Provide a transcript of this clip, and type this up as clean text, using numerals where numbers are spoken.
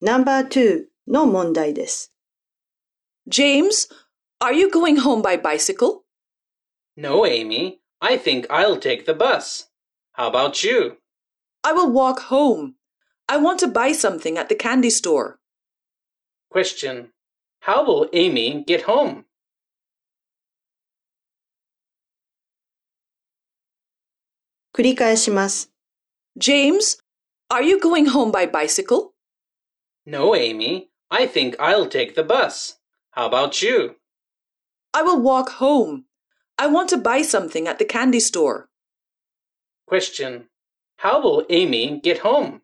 No.2 の問題です。 James, are you going home by bicycle? No, Amy. I think I'll take the bus. How about you? I will walk home. I want to buy something at the candy store. Question. How will Amy get home? 「繰り返します。 James, are you going home by bicycle? No, Amy. I think I'll take the bus. How about you? I will walk home. I want to buy something at the candy store. Question. How will Amy get home?